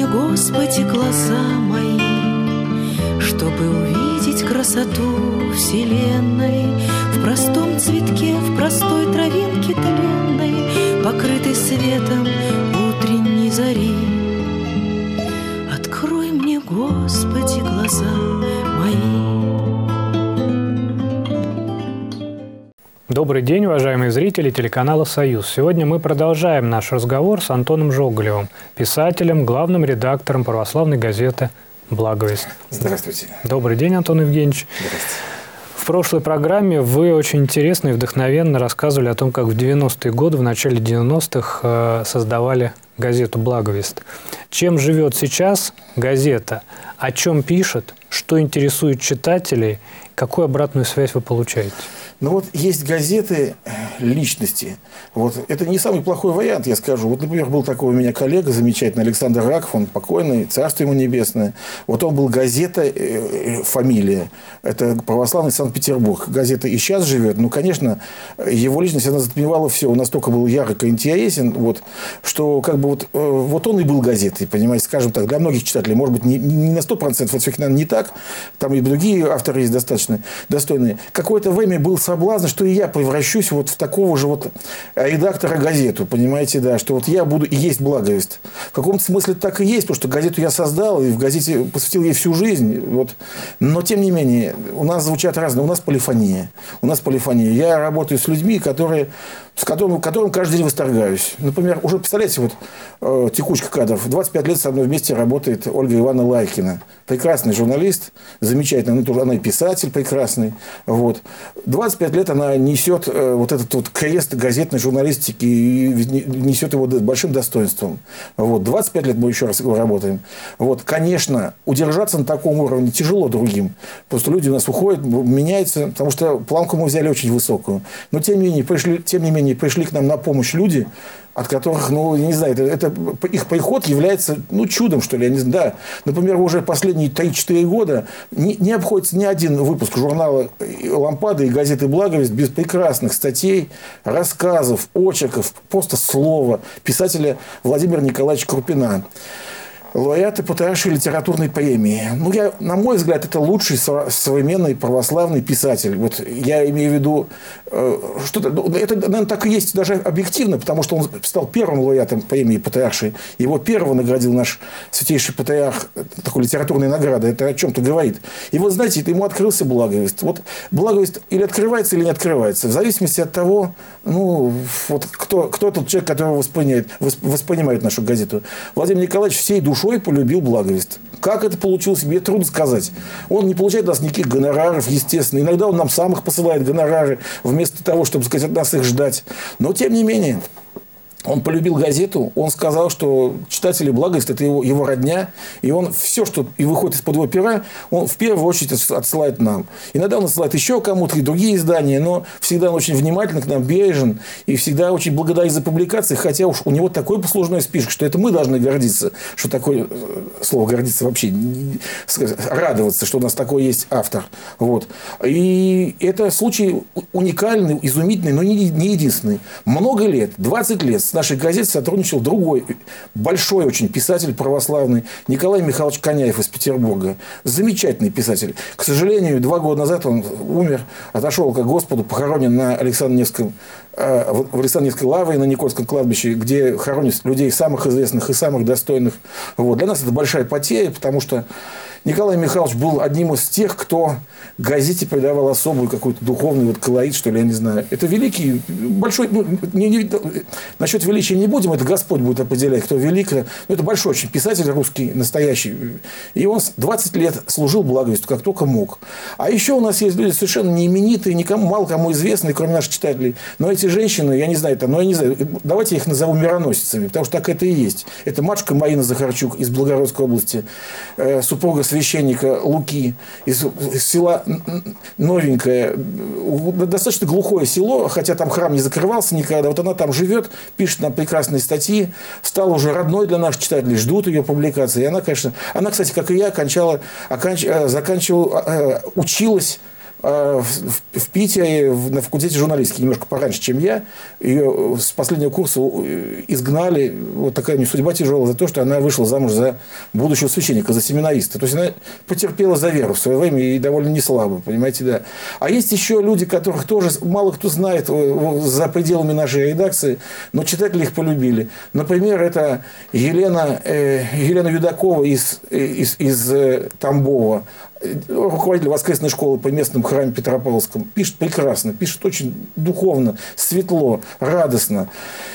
Господи, глаза мои, чтобы увидеть красоту вселенной в простом цветке, в простой травинке тленной, покрытой светом утренней зари. Открой мне, Господи, глаза мои. Добрый день, уважаемые зрители телеканала «Союз». Сегодня мы продолжаем наш разговор с Антоном Жоголевым, писателем, главным редактором православной газеты «Благовесть». Здравствуйте. Добрый день, Антон Евгеньевич. Здравствуйте. В прошлой программе вы очень интересно и вдохновенно рассказывали о том, как в 90-е годы, в начале 90-х создавали газету «Благовесть». Чем живет сейчас газета? О чем пишет? Что интересует читателей? Какую обратную связь вы получаете? Ну вот есть газеты личности. Вот это не самый плохой вариант, я скажу. Вот, например, был такой у меня коллега замечательный, Александр Раков, он покойный, царство ему небесное. Вот он был газета, фамилия. Это православный Санкт-Петербург. Газета и сейчас живет. Ну, конечно, его личность, она затмевала все. Он настолько был ярко интересен, вот, что как бы вот он и был газетой, понимаете, скажем так, для многих читателей. Может быть, не на 100%, это все-таки, наверное, не так. Там и другие авторы есть достаточно достойные. Какое-то время был соблазн, что и я превращусь вот в такого же вот редактора газету, понимаете, да, что вот я буду и есть Благовесть. В каком-то смысле так и есть, потому что газету я создал, и в газете посвятил ей всю жизнь, вот. Но, тем не менее, у нас звучат разные, у нас полифония. Я работаю с людьми, с которым каждый день восторгаюсь. Например, уже, представляете, вот текучка кадров, 25 лет со мной вместе работает Ольга Ивановна Лайкина. Прекрасный журналист, замечательный, она и писатель прекрасный, вот. 25 лет она несет вот этот вот крест газетной журналистики и несет его большим достоинством. Вот. 25 лет мы еще раз работаем. Вот. Конечно, удержаться на таком уровне тяжело другим. Просто люди у нас уходят, меняются, потому что планку мы взяли очень высокую. Но тем не менее пришли к нам на помощь люди, от которых, ну, не знаю, это их приход является, ну, чудом, что ли, я не знаю. Да. Например, уже последние 3-4 года не обходится ни один выпуск журнала «Лампада» и газеты «Благовесть» без прекрасных статей, рассказов, очерков, просто слова писателя Владимира Николаевича Крупина, лауреата Патриаршей литературной премии. Ну, на мой взгляд, это лучший современный православный писатель. Вот я имею в виду, что-то, это, наверное, так и есть даже объективно, потому что он стал первым лауреатом премии Патриаршей. Его первого наградил наш святейший патриарх такой литературной наградой. Это о чем-то говорит. И вот, знаете, ему открылся Благовесть. Вот Благовесть или открывается, или не открывается. В зависимости от того, ну, вот кто тот человек, который воспринимает нашу газету. Владимир Николаевич всей душой полюбил Благовесть. Как это получилось, мне трудно сказать. Он не получает от нас никаких гонораров, естественно. Иногда он нам сам их посылает, гонорары, вместо того, чтобы, сказать, от нас их ждать. Но, тем не менее, он полюбил газету, он сказал, что читатели Благовесть – это его родня, и он все, что и выходит из-под его пера, он в первую очередь отсылает нам. Иногда он отсылает еще кому-то и другие издания, но всегда он очень внимательно к нам, бережен, и всегда очень благодарен за публикации, хотя уж у него такой послужной список, что это мы должны гордиться, что такое слово «гордиться» вообще, радоваться, что у нас такой есть автор. Вот. И это случай уникальный, изумительный, но не единственный. Много лет, 20 лет, с нашей газетой сотрудничал другой большой очень писатель православный Николай Михайлович Коняев из Петербурга. Замечательный писатель. К сожалению, 2 года назад он умер, отошел к Господу, похоронен на в Александровской лавре на Никольском кладбище, где хоронят людей самых известных и самых достойных. Вот. Для нас это большая потеря, потому что Николай Михайлович был одним из тех, кто газете придавал особую какой-то духовный вот колорит, что ли, я не знаю. Это великий, большой... Ну, насчет величия не будем, это Господь будет определять, кто велик. Но это большой очень писатель русский, настоящий. И он 20 лет служил Благовестью, как только мог. А еще у нас есть люди совершенно неименитые, мало кому известные, кроме наших читателей. Но эти женщины, я не знаю, давайте я их назову мироносицами, потому что так это и есть. Это матушка Марина Захарчук из Белгородской области, супруга священника Луки из села Новенькое, достаточно глухое село, хотя там храм не закрывался никогда. Вот она там живет, пишет нам прекрасные статьи, стала уже родной для наших читателей, ждут ее публикации. И она, конечно, кстати, как и я, училась в Питере на факультете журналистики немножко пораньше, чем я. Ее с последнего курса изгнали. Вот такая у нее судьба тяжелая за то, что она вышла замуж за будущего священника, за семинариста. То есть она потерпела за веру в свое время и довольно не слабо, понимаете, да. А есть еще люди, которых тоже мало кто знает за пределами нашей редакции, но читатели их полюбили. Например, это Елена Юдакова из Тамбова, руководитель воскресной школы по местному храме Петропавловскому. Пишет прекрасно, пишет очень духовно, светло, радостно.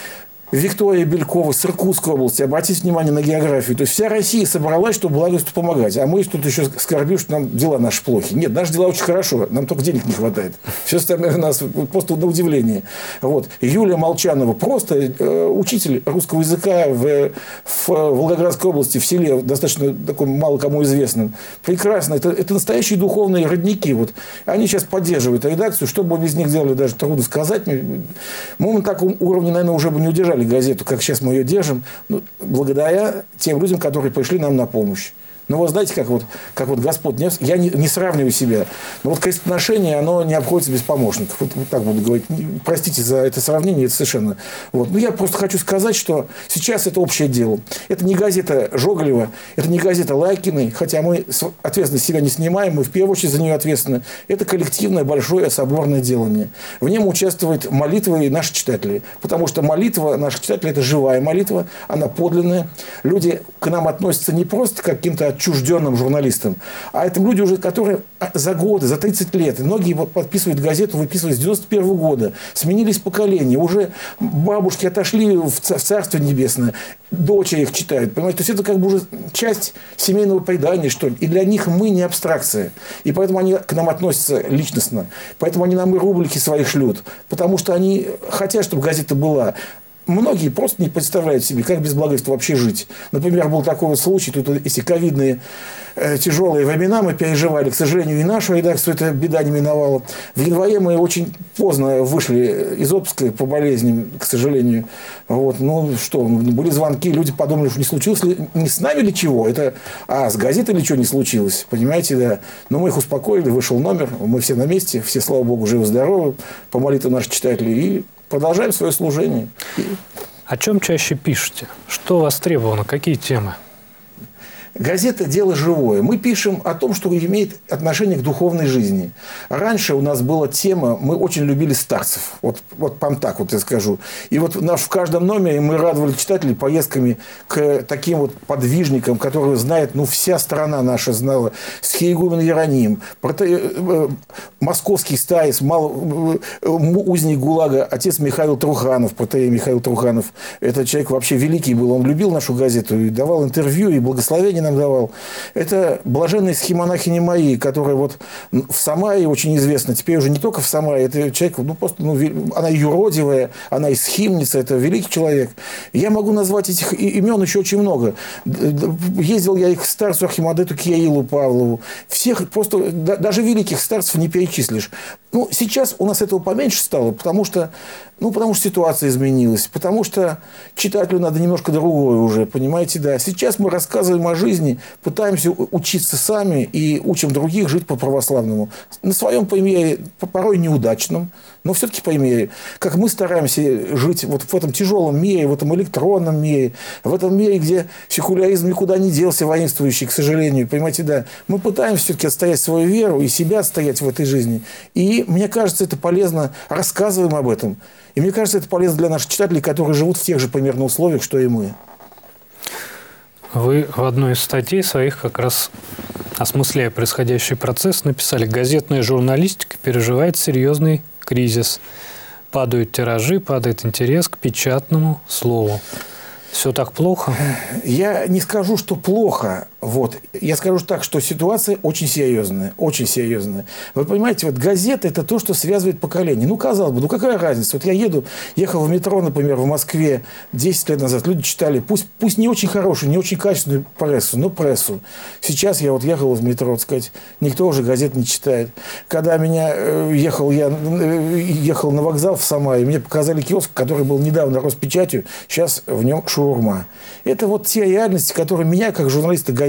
Виктория Белькова с Иркутской области. Обратите внимание на географию. То есть вся Россия собралась, чтобы благовесту помогать. А мы тут еще скорбим, что нам дела наши плохи. Нет, наши дела очень хорошо. Нам только денег не хватает. Все остальное у нас просто на удивление. Вот. Юлия Молчанова. Просто учитель русского языка в Волгоградской области, в селе, достаточно таком мало кому известном. Прекрасно. Это настоящие духовные родники. Вот. Они сейчас поддерживают редакцию. Что бы мы без них делали, даже трудно сказать. Мы на таком уровне, наверное, уже бы не удержали газету, как сейчас мы ее держим, благодаря тем людям, которые пришли нам на помощь. Ну, вот знаете, как вот Господь, я не сравниваю себя, но вот крестоношение, оно не обходится без помощников. Вот так буду говорить. Простите за это сравнение, это совершенно... Вот. Ну, я просто хочу сказать, что сейчас это общее дело. Это не газета Жоголева, это не газета Лайкиной, хотя мы ответственность себя не снимаем, мы в первую очередь за нее ответственны. Это коллективное, большое, соборное делание. В нем участвуют молитвы и наши читатели. Потому что молитва наших читателей – это живая молитва, она подлинная. Люди к нам относятся не просто как к каким-то отчужденным журналистам. А это люди уже, которые за годы, за 30 лет, и многие подписывают газету, выписывают с 91 года, сменились поколения, уже бабушки отошли в Царство Небесное, дочери их читают, понимаете? То есть это как бы уже часть семейного предания, что ли. И для них мы не абстракция. И поэтому они к нам относятся личностно. Поэтому они нам и рубрики свои шлют. Потому что они хотят, чтобы газета была. Многие просто не представляют себе, как без благовестия вообще жить. Например, был такой вот случай, тут эти ковидные тяжелые времена мы переживали. К сожалению, и нашу редакцию эта беда не миновала. В январе мы очень поздно вышли из отпуска по болезням, к сожалению. Вот. Ну что, были звонки, люди подумали, что не случилось ли, не с нами ли чего, с газетой ли что не случилось, понимаете, да. Но мы их успокоили, вышел номер, мы все на месте, все, слава Богу, живы-здоровы, по молитве наших читателей, и продолжаем свое служение. О чем чаще пишете? Что востребовано? Какие темы? Газета – дело живое. Мы пишем о том, что имеет отношение к духовной жизни. Раньше у нас была тема, мы очень любили старцев. Вот прям так вот я скажу. И вот в каждом номере мы радовали читателей поездками к таким вот подвижникам, которые знает, вся страна наша знала. Схиегумен Иероним, московский старец, узник ГУЛАГа, отец Михаил Труханов, протоиерей Михаил Труханов. Этот человек вообще великий был. Он любил нашу газету и давал интервью, и благословение нам давал. Это блаженные схимонахини Марии, которая вот в Самаре очень известна. Теперь уже не только в Самаре. Это человек, она юродивая, она и схимница, это великий человек. Я могу назвать этих имен еще очень много. Ездил я их к старцу архимандриту Кириллу Павлову. Всех просто, даже великих старцев не перечислишь. Сейчас у нас этого поменьше стало, потому что ситуация изменилась, потому что читателю надо немножко другое уже, понимаете, да. Сейчас мы рассказываем о жизни, пытаемся учиться сами и учим других жить по-православному. На своем примере, порой неудачном, но все-таки примере. Как мы стараемся жить вот в этом тяжелом мире, в этом электронном мире, в этом мире, где секуляризм никуда не делся, воинствующий, к сожалению, понимаете, да. Мы пытаемся все-таки отстоять свою веру и себя отстоять в этой жизни. И мне кажется, это полезно, рассказываем об этом. И мне кажется, это полезно для наших читателей, которые живут в тех же примерно условиях, что и мы. Вы в одной из статей своих, как раз осмысляя происходящий процесс, написали: газетная журналистика переживает серьезный кризис. Падают тиражи, падает интерес к печатному слову. Все так плохо? Я не скажу, что плохо. Я скажу так, что ситуация очень серьезная. Очень серьезная. Вы понимаете, газета – это то, что связывает поколение. Казалось бы, какая разница? Я ехал в метро, например, в Москве 10 лет назад. Люди читали, пусть не очень хорошую, не очень качественную прессу, но прессу. Сейчас я ехал в метро, никто уже газет не читает. Когда я ехал на вокзал в Самаре, мне показали киоск, который был недавно Роспечатью, сейчас в нем шаурма. Это те реальности, которые меня, как журналиста газеты,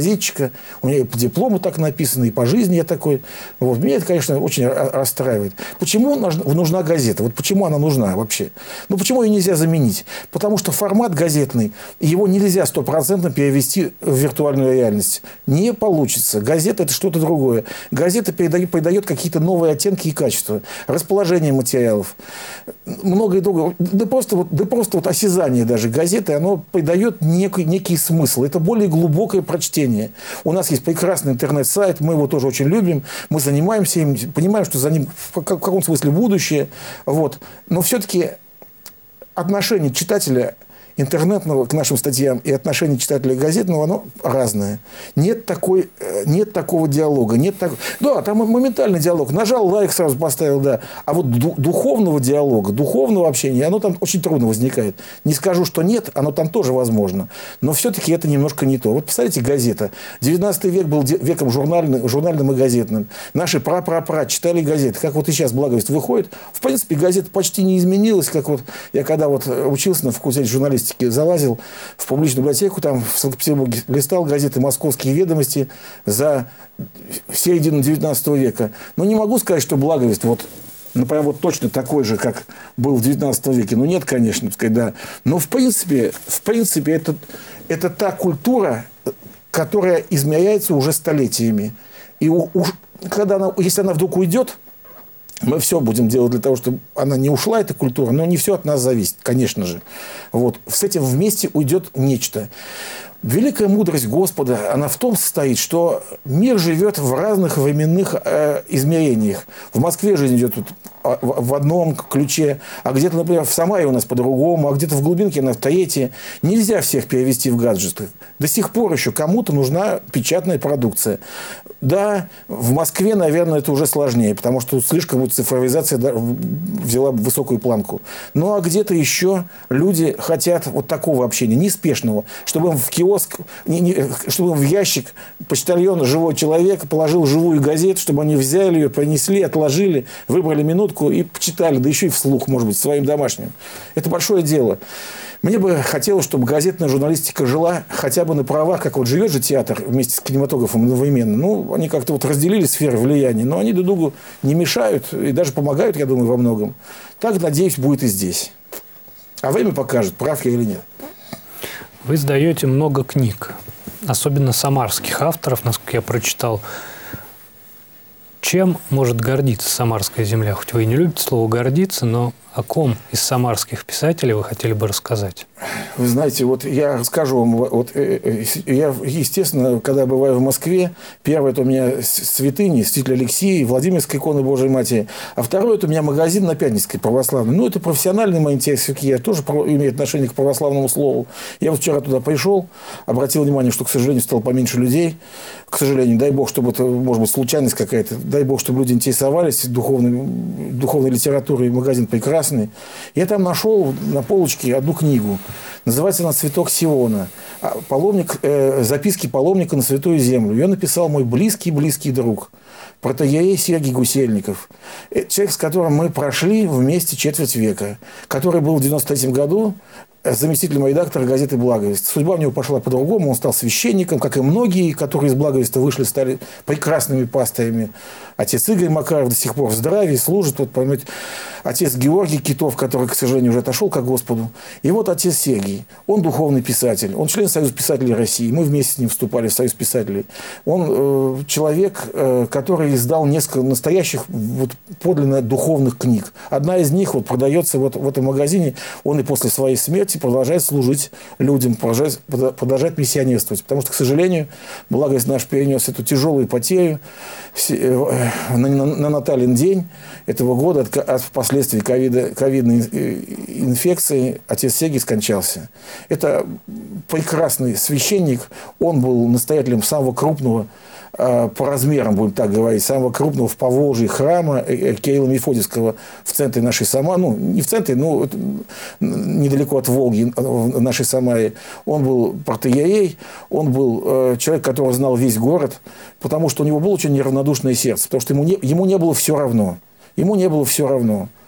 газетчика, у меня и по диплому так написано, и по жизни я такой. Вот. Меня это, конечно, очень расстраивает. Почему нужна газета? Вот почему она нужна вообще? Ну, почему ее нельзя заменить? Потому что формат газетный, его нельзя 100% перевести в виртуальную реальность. Не получится. Газета – это что-то другое. Газета передает какие-то новые оттенки и качества. Расположение материалов. Многое другое. Да просто вот осязание даже газеты, оно придает некий смысл. Это более глубокое прочтение. У нас есть прекрасный интернет-сайт, мы его тоже очень любим, мы занимаемся им, понимаем, что за ним в каком смысле будущее. Вот. Но все-таки отношение читателя интернетного к нашим статьям и отношение читателя газетного, оно разное. Нет такого диалога. Да, там моментальный диалог. Нажал лайк, сразу поставил, да. А вот духовного диалога, духовного общения, оно там очень трудно возникает. Не скажу, что нет, оно там тоже возможно. Но все-таки это немножко не то. Вот посмотрите, газета. 19 век был веком журнальным и газетным. Наши пра-пра-пра читали газеты. Как вот и сейчас «Благовест» выходит. В принципе, газета почти не изменилась. Как вот я когда вот учился на факультете журналистики, залазил в публичную библиотеку, там в Санкт-Петербурге листал газеты «Московские ведомости» за середину 19 века. Но не могу сказать, что «Благовест» вот, например, вот точно такой же, как был в 19 веке. Ну, нет, конечно, да. Но в принципе это та культура, которая измеряется уже столетиями. И если она вдруг уйдет, мы все будем делать для того, чтобы она не ушла, эта культура, но не все от нас зависит, конечно же. Вот. С этим вместе уйдет нечто. Великая мудрость Господа, она в том состоит, что мир живет в разных временных измерениях. В Москве жизнь идет в одном ключе, а где-то, например, в Самаре у нас по-другому, а где-то в глубинке она в третье. Нельзя всех перевести в гаджеты. До сих пор еще кому-то нужна печатная продукция. Да, в Москве, наверное, это уже сложнее, потому что слишком цифровизация взяла высокую планку. Ну, а где-то еще люди хотят вот такого общения, неспешного, чтобы им в киоск, чтобы им в ящик почтальон, живой человек, положил живую газету, чтобы они взяли ее, принесли, отложили, выбрали минутку и почитали, да еще и вслух, может быть, своим домашним. Это большое дело. Мне бы хотелось, чтобы газетная журналистика жила хотя бы на правах, как вот живет же театр вместе с кинематографом одновременно. Ну, они как-то вот разделили сферы влияния, но они друг другу не мешают и даже помогают, я думаю, во многом. Так, надеюсь, будет и здесь. А время покажет, прав я или нет. Вы издаете много книг, особенно самарских авторов, насколько я прочитал. Чем может гордиться самарская земля? Хоть вы и не любите слово «гордиться», но о ком из самарских писателей вы хотели бы рассказать? Вы знаете, вот я расскажу вам. Вот, я, естественно, когда бываю в Москве, первое – это у меня святыни, святитель Алексей, Владимирская икона Божией Матери. А второе – это у меня магазин на Пятницкой православный. Ну, это профессиональный мой интерес. Я тоже имею отношение к православному слову. Я вот вчера туда пришел, обратил внимание, что, к сожалению, стало поменьше людей. К сожалению, дай бог, чтобы это, может быть, случайность какая-то. Дай бог, чтобы люди интересовались духовной литературой. Магазин прекрасный. Я там нашел на полочке одну книгу. Называется она «Цветок Сиона». Записки паломника на Святую Землю. Ее написал мой близкий друг, протоиерей Сергий Гусельников. Человек, с которым мы прошли вместе четверть века. Который был в 93 году заместителем редактора газеты «Благовест». Судьба у него пошла по-другому. Он стал священником, как и многие, которые из «Благовеста» вышли, стали прекрасными пастырями. Отец Игорь Макаров до сих пор в здравии служит. Вот, поймете, отец Георгий Китов, который, к сожалению, уже отошел ко Господу. И вот отец Сергий. Он духовный писатель. Он член Союза писателей России. Мы вместе с ним вступали в Союз писателей. Он человек, который издал несколько настоящих вот, подлинно духовных книг. Одна из них вот, продается вот в этом магазине. Он и после своей смерти продолжает служить людям, продолжает миссионерствовать. Потому что, к сожалению, Благовест наш перенес эту тяжелую потерю на Наталин день этого года от последствий ковидной инфекции. Отец Сергий скончался. Это прекрасный священник. Он был настоятелем самого крупного, по размерам, будем так говорить, самого крупного в Поволжье храма Кирилла Мефодиевского в центре нашей Самары. Ну, не в центре, но недалеко от Волги, в нашей Самаре. Он был протоиерей, он был человек, который знал весь город, потому что у него было очень неравнодушное сердце, потому что ему не было все равно. Ему не было все равно.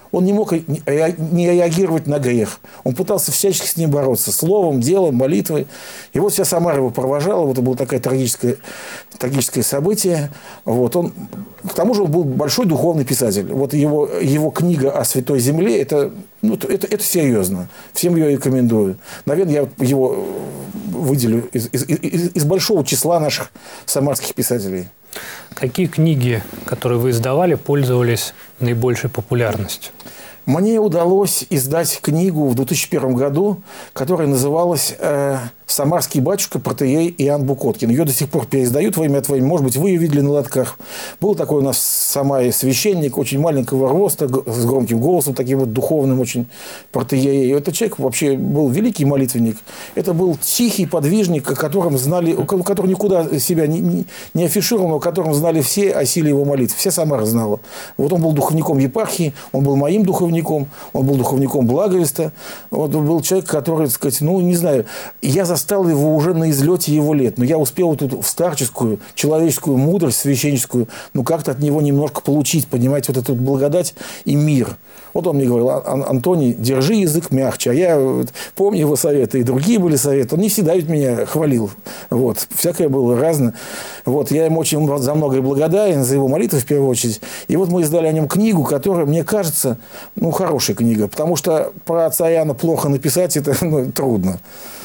Он не мог не реагировать на грех. Он пытался всячески с ним бороться. Словом, делом, молитвой. И вот вся Самара его провожала. Вот это было такое трагическое событие. Вот он, к тому же он был большой духовный писатель. Вот его книга о Святой Земле, это серьезно. Всем ее рекомендую. Наверное, я его выделю из большого числа наших самарских писателей. Какие книги, которые вы издавали, пользовались наибольшей популярностью? Мне удалось издать книгу в 2001 году, которая называлась «Самарский батюшка, протоиерей Иоанн Букоткин». Ее до сих пор переиздают во имя Твоим. Может быть, вы ее видели на лотках. Был такой у нас в Самаре священник, очень маленького роста, с громким голосом, таким вот духовным очень протоиерей. Этот человек вообще был великий молитвенник. Это был тихий подвижник, о котором знали, который никуда себя не афишировал, но о котором знали все о силе его молитв. Вся Самара знала. Вот он был духовником епархии, он был моим духовником, он был духовником Благовеста. Вот он был человек, который, так сказать, не знаю, я застал его уже на излете его лет, но я успел вот тут в старческую, человеческую мудрость, священническую, как-то от него немножко получить, понимаете, вот эту благодать и мир. Вот он мне говорил: Антоний, держи язык мягче. А я помню его советы, и другие были советы. Он не всегда ведь меня хвалил. Вот. Всякое было разное. Вот. Я ему очень за многое благодарен, за его молитвы в первую очередь. И вот мы издали о нем книгу, которая, мне кажется, хорошая книга. Потому что про отца Иоанна плохо написать, это трудно.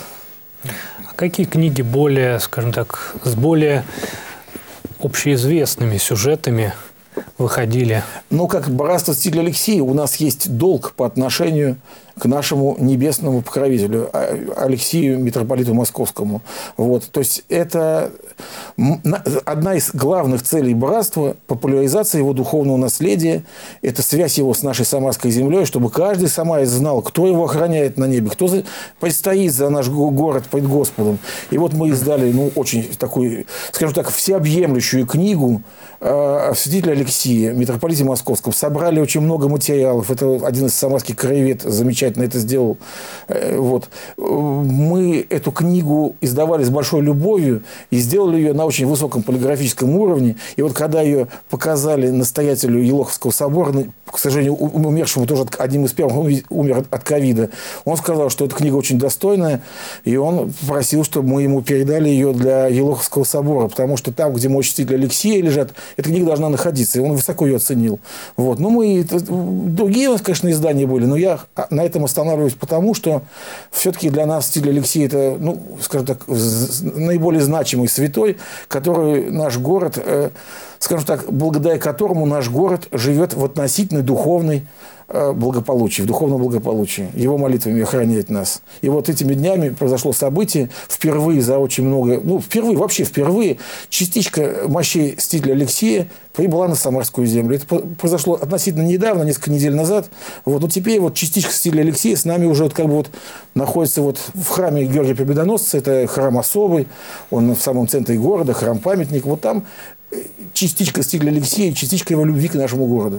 А какие книги более, скажем так, с более общеизвестными сюжетами выходили? Как «Братство Святителя Алексия» у нас есть долг по отношению к нашему небесному покровителю Алексию, митрополиту Московскому. Вот. То есть это одна из главных целей братства – популяризация его духовного наследия, это связь его с нашей самарской землей, чтобы каждый самарец знал, кто его охраняет на небе, кто предстоит за наш город пред Господом. И вот мы издали очень такую, скажем так, всеобъемлющую книгу о святителе Алексии, митрополите Московском. Собрали очень много материалов. Это один из самарских краевед замечательно это сделал. Вот. Мы эту книгу издавали с большой любовью и сделали ее на очень высоком полиграфическом уровне. И вот когда ее показали настоятелю Елоховского собора, к сожалению, умершему тоже одним из первых, он умер от ковида, он сказал, что эта книга очень достойная, и он просил, чтобы мы ему передали ее для Елоховского собора, потому что там, где мощи святителя Алексея лежат, эта книга должна находиться, и он высоко ее оценил. Вот. Другие у нас, конечно, издания были, но я на этом останавливаюсь потому, что все-таки для нас святитель Алексей – это, скажем так, наиболее значимый святой, который наш город, скажем так, благодаря которому наш город живет в относительной духовной благополучии, в духовном благополучии. Его молитвами охраняет нас. И вот этими днями произошло событие, впервые за очень много, впервые частичка мощей святителя Алексея прибыла на Самарскую землю. Это произошло относительно недавно, несколько недель назад. Вот. Но теперь частичка святителя Алексея с нами уже находится в храме Георгия Победоносца. Это храм особый, он в самом центре города, храм-памятник. Вот там частичка святителя Алексея, частичка его любви к нашему городу.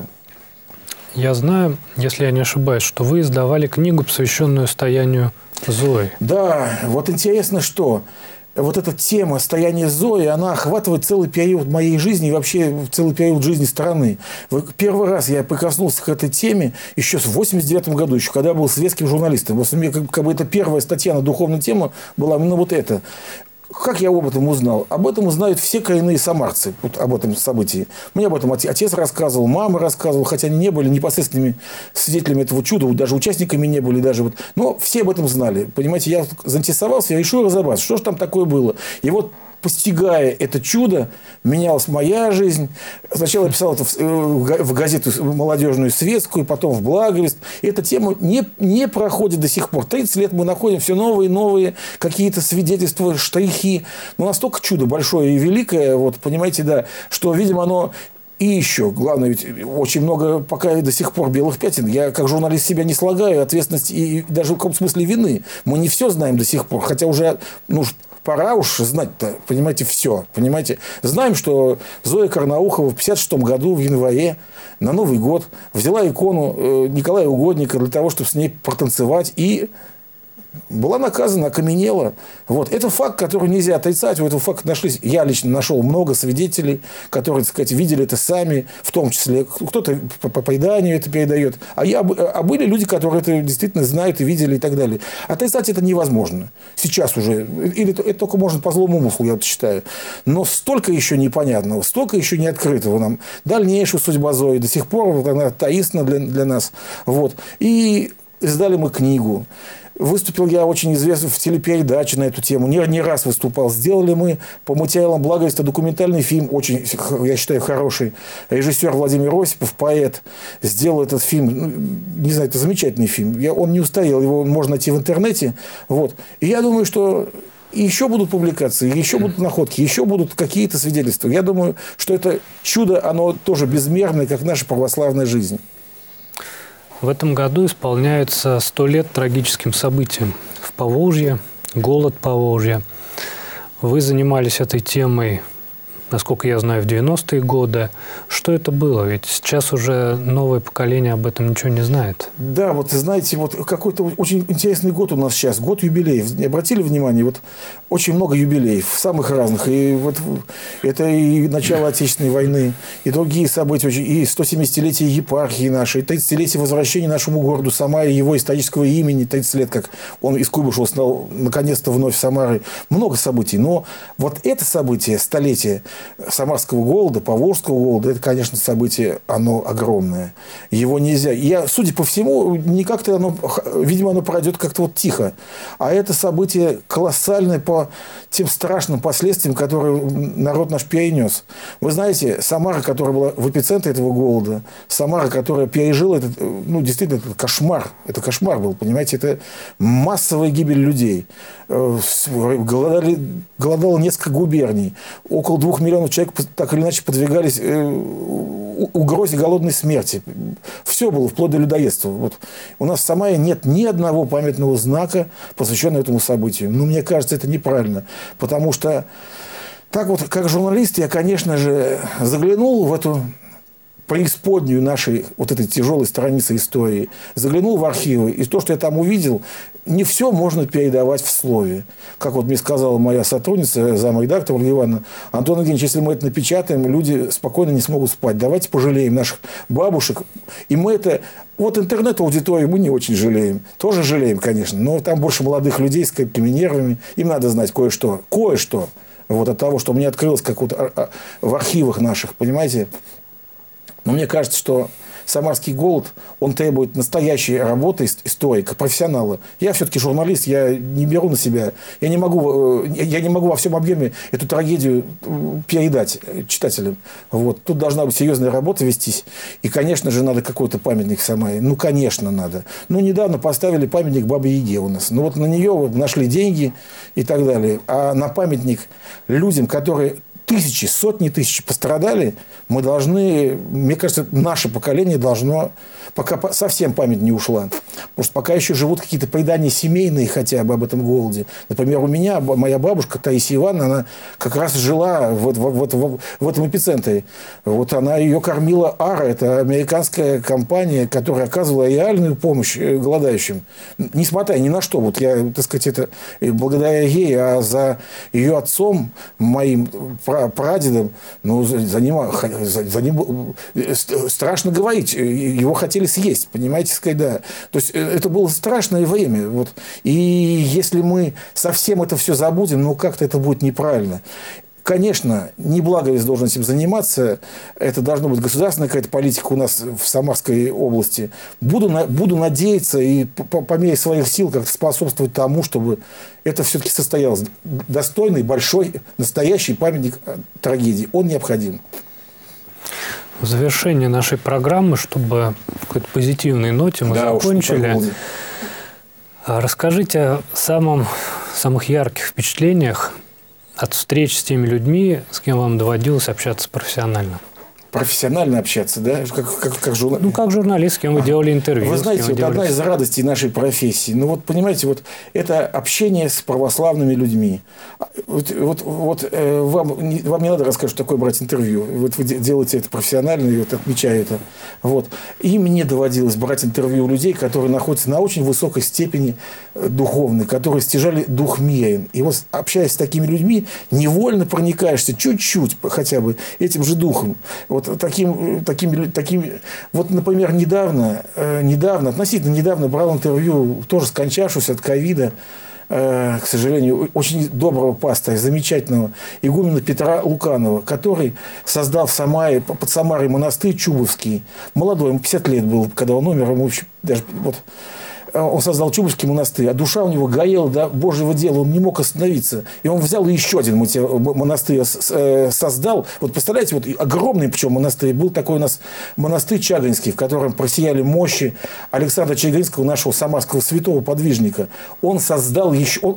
Я знаю, если я не ошибаюсь, что вы издавали книгу, посвященную стоянию Зои. Да, вот интересно, что вот эта тема стояния Зои, она охватывает целый период моей жизни и вообще целый период жизни страны. Первый раз я прикоснулся к этой теме еще в 1989 году, еще когда я был светским журналистом. Это первая статья на духовную тему была именно вот эта. Как я об этом узнал? Об этом узнают все коренные самарцы, об этом событии. Мне об этом отец рассказывал, мама рассказывала, хотя они не были непосредственными свидетелями этого чуда, даже участниками не были даже. Но все об этом знали. Понимаете, я заинтересовался, я решил разобраться, что же там такое было. И постигая это чудо, менялась моя жизнь. Сначала я писал это в газету молодежную светскую, потом в Благовест. И эта тема не проходит до сих пор. 30 лет мы находим все новые и новые какие-то свидетельства, штрихи. Но настолько чудо большое и великое, понимаете, да, что, видимо, оно... И еще, главное, ведь очень много пока до сих пор белых пятен. Я, как журналист, себя не слагаю, ответственности и даже в каком смысле вины. Мы не все знаем до сих пор, хотя уже... Пора уж знать-то, понимаете, все. Понимаете? Знаем, что Зоя Карнаухова в 1956 году, в январе, на Новый год, взяла икону Николая Угодника для того, чтобы с ней протанцевать и была наказана, окаменела. Вот. Это факт, который нельзя отрицать. У этого факта нашлись, я лично нашел много свидетелей, которые, так сказать, видели это сами, в том числе кто-то по преданию это передает. А были люди, которые это действительно знают и видели и так далее. Отрицать это невозможно. Сейчас уже. Или это только можно по злому умыслу, я вот считаю. Но столько еще непонятного, столько еще не открытого нам. Дальнейшая судьба Зои до сих пор вот она таинственна для нас. Вот. И издали мы книгу. Выступил я очень известно в телепередаче на эту тему. Не раз выступал. Сделали мы по материалам Благовеста документальный фильм, очень, я считаю, хороший. Режиссер Владимир Осипов, поэт, сделал этот фильм. Не знаю, это замечательный фильм. Он не устарел, его можно найти в интернете. Вот. И я думаю, что еще будут публикации, еще будут находки, еще будут какие-то свидетельства. Я думаю, что это чудо, оно тоже безмерное, как наша православная жизнь. В этом году исполняется 100 лет трагическим событиям в Поволжье, голод Поволжья. Вы занимались этой темой, насколько я знаю, в 90-е годы. Что это было? Ведь сейчас уже новое поколение об этом ничего не знает. Да, вот знаете, вот какой-то очень интересный год у нас сейчас, год юбилеев. Не обратили внимание? Вот очень много юбилеев, самых разных. И вот это и начало Отечественной войны, и другие события, и 170-летие епархии нашей, и 30-летие возвращения нашему городу Самаре, его исторического имени, 30 лет, как он из Куйбышева стал наконец-то вновь Самарой. Много событий. Но вот это событие, столетие Самарского голода, Поволжского голода, это, конечно, событие, оно огромное. Его нельзя. Судя по всему, не как-то оно, видимо, оно пройдет как-то вот тихо. А это событие колоссальное по тем страшным последствиям, которые народ наш перенес. Вы знаете, Самара, которая была в эпицентре этого голода, Самара, которая пережила этот, действительно, этот кошмар. Это кошмар был, понимаете, это массовая гибель людей. Голодало несколько губерний. Около 2 миллионов человек так или иначе подвергались угрозе голодной смерти. Все было, вплоть до людоедства. Вот. У нас в Самаре нет ни одного памятного знака, посвященного этому событию. Мне кажется, это неправильно. Потому что так вот, как журналист, я, конечно же, заглянул в эту преисподнюю нашей вот этой тяжелой страницы истории, заглянул в архивы, и то, что я там увидел, не все можно передавать в слове. Как вот мне сказала моя сотрудница, замредактор Ольга Ивановна: Антон Евгеньевич, если мы это напечатаем, люди спокойно не смогут спать. Давайте пожалеем наших бабушек. И мы это... Вот интернет-аудиторию мы не очень жалеем. Тоже жалеем, конечно, но там больше молодых людей с крепкими нервами. Им надо знать кое-что. Кое-что. Вот от того, что мне открылось как вот в архивах наших, понимаете? Но мне кажется, что самарский голод, он требует настоящей работы историка, профессионала. Я все-таки журналист, я не беру на себя, я не могу во всем объеме эту трагедию передать читателям. Вот. Тут должна быть серьезная работа вестись. И, конечно же, надо какой-то памятник в Самаре. Конечно, надо. Недавно поставили памятник Бабе Яге у нас. Вот на нее нашли деньги и так далее. А на памятник людям, которые... Тысячи, сотни тысяч пострадали, мы должны, мне кажется, наше поколение должно, пока совсем память не ушла, потому что пока еще живут какие-то предания семейные хотя бы об этом голоде. Например, у меня моя бабушка Таисия Ивановна, она как раз жила в этом эпицентре. Вот она ее кормила АРА, это американская компания, которая оказывала реальную помощь голодающим. Несмотря ни на что, вот я, так сказать, это благодаря ей, а за ее отцом, моим прадедом, за ним страшно говорить, его хотели съесть, понимаете, сказать, да. То есть это было страшное время. Вот. И если мы совсем это все забудем, как-то это будет неправильно. Конечно, не Благовест должен этим заниматься. Это должна быть государственная какая-то политика у нас в Самарской области. Буду надеяться и по мере своих сил как-то способствовать тому, чтобы это все-таки состоялось. Достойный, большой, настоящий памятник трагедии. Он необходим. В завершение нашей программы, чтобы в какой-то позитивной ноте мы закончили. Расскажите о самых ярких впечатлениях от встреч с теми людьми, с кем вам доводилось общаться профессионально. профессионально общаться, да? Как журналист. Ну, как журналист, с кем вы делали интервью. Вы знаете, вот одна из радостей нашей профессии, ну вот понимаете, вот это общение с православными людьми. Вам не надо рассказать, что такое брать интервью. Вот вы делаете это профессионально, и вот отмечаю это. Вот. И мне доводилось брать интервью у людей, которые находятся на очень высокой степени духовной, которые стяжали дух мира. И вот общаясь с такими людьми, невольно проникаешься чуть-чуть хотя бы этим же духом. Вот таким, вот, например, относительно недавно брал интервью, тоже скончавшегося от ковида, к сожалению, очень доброго пастора, замечательного игумена Петра Луканова, который создал под Самарой монастырь Чубовский. Молодой, ему 50 лет было, когда он умер, ему даже вот... Он создал Чубовский монастырь, а душа у него горела до Божьего дела, он не мог остановиться. И он взял и еще один монастырь создал. Вот представляете, вот огромный причем монастырь. Был такой у нас монастырь Чагинский, в котором просияли мощи Александра Чагинского, нашего самарского святого подвижника. Он создал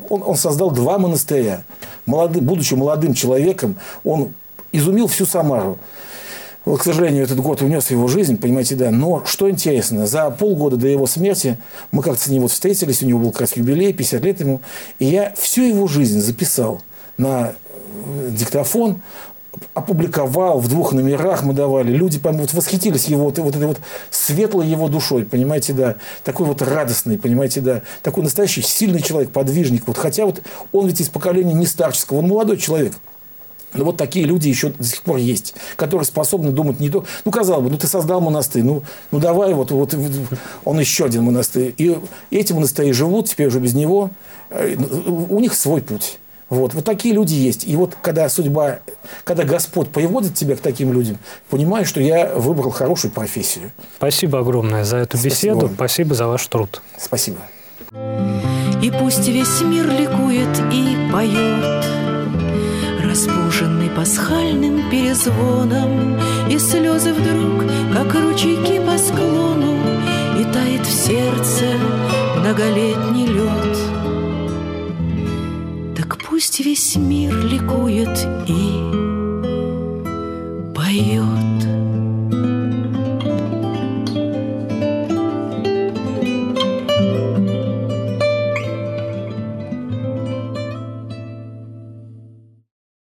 2 монастыря. Будучи молодым человеком, он изумил всю Самару. Вот, к сожалению, этот год унес его жизнь, понимаете, да. Но что интересно, за полгода до его смерти мы как-то с ним вот встретились, у него был как раз юбилей, 50 лет ему, и я всю его жизнь записал на диктофон, опубликовал, в 2 номерах мы давали. Люди, по-моему, восхитились его, вот этой вот светлой его душой, понимаете, да. Такой вот радостный, понимаете, да. Такой настоящий сильный человек, подвижник. Вот, хотя вот он ведь из поколения не старческого, он молодой человек. Но вот такие люди еще до сих пор есть, которые способны думать не то. Ну, казалось бы, ты создал монастырь, ну давай, вот он еще один монастырь. И эти монастыри живут теперь уже без него, у них свой путь. Вот такие люди есть. И вот когда Господь приводит тебя к таким людям, понимаешь, что я выбрал хорошую профессию. Спасибо огромное за эту беседу. Спасибо за ваш труд. Спасибо. И пусть весь мир ликует и поет, разбуженный пасхальным перезвоном, и слезы вдруг, как ручейки по склону, и тает в сердце многолетний лед. Так пусть весь мир ликует и